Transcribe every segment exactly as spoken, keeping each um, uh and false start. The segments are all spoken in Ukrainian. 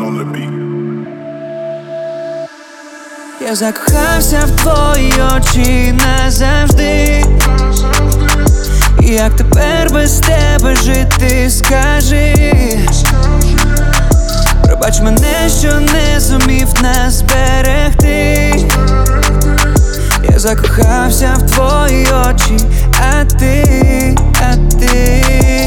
Я закохався в твої очі назавжди. Як тепер без тебе жити, скажи? Пробач мене, що не зумів нас зберегти. Я закохався в твої очі, а ти, а ти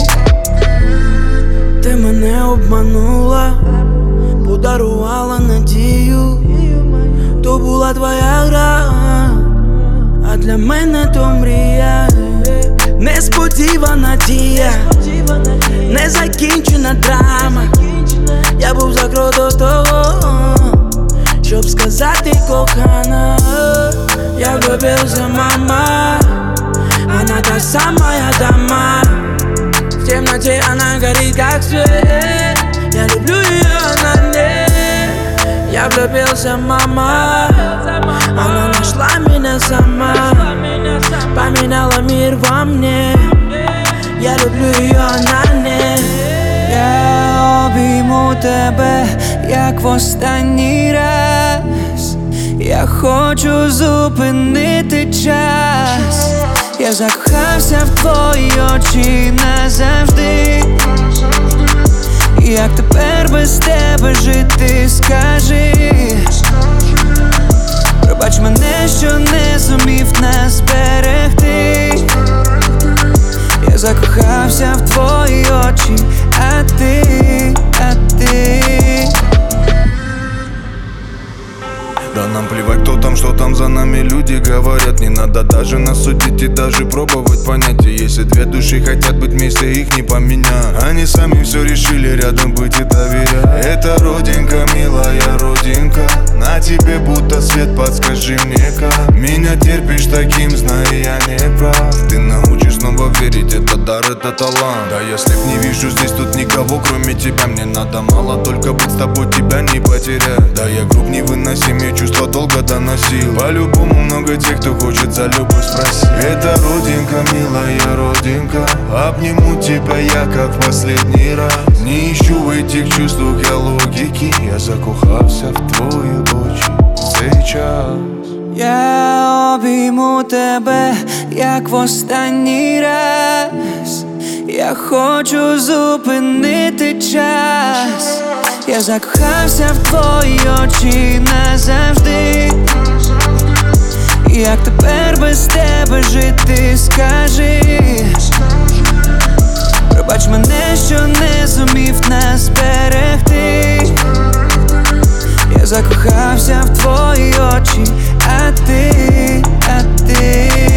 Ти мене обманула, подарувала надію. То була твоя гра, а для мене то мрія. Несподівана дія, незакінчена драма. Я був за крок до того, щоб сказати кохана. Я влюбился, мама, она та самая дама. В темноте она горит, как свет. Я люблю ее, она не. Я влюбился, мама, она нашла меня сама. Поменяла мир во мне. Я люблю ее, она не. Я обійму тебе, як в останній раз. Я хочу зупинити час. Я закохався в твої очі назавжди. Як тепер без тебе жити, скажи? Пробач мене, що не зумів нас зберегти. Я закохався в твої очі, а ти, а ти Да нам плевать, кто там, что там за нами люди говорят. Не надо даже нас судить и даже пробовать понять. И если две души хотят быть вместе, их не поменять. Они сами все решили рядом быть и доверять. Это родинка, милая родинка, на тебе будто свет, подскажи мне как. Меня терпишь таким, знай, я не прав. Ты научишь снова верить, это дар, это талант. Да если б не вижу здесь тут никого, кроме тебя. Мне надо мало, только быть с тобой, тебя не потерять. Да я груб невыносимый, чувства долго доносил. По-любому много тех, кто хочет за любовь спросить. Это родинка, милая родинка, обниму тебя я как в последний раз. Не ищу в этих чувствах я логики. Я закохався в твої очі сейчас. Я обійму тебе, як в останній раз. Я хочу зупинити час. Я закохався в твої очі назавжди. Як тепер без тебе жити, скажи? Пробач мене, що не зумів нас зберегти. Я закохався в твої очі, а ти, а ти